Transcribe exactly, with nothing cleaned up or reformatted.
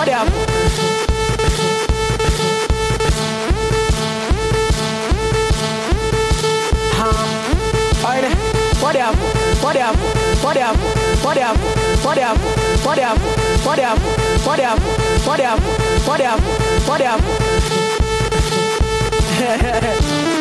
whatever. Whatever, whatever, whatever, whatever, whatever, whatever, whatever, whatever, whatever, whatever, whatever.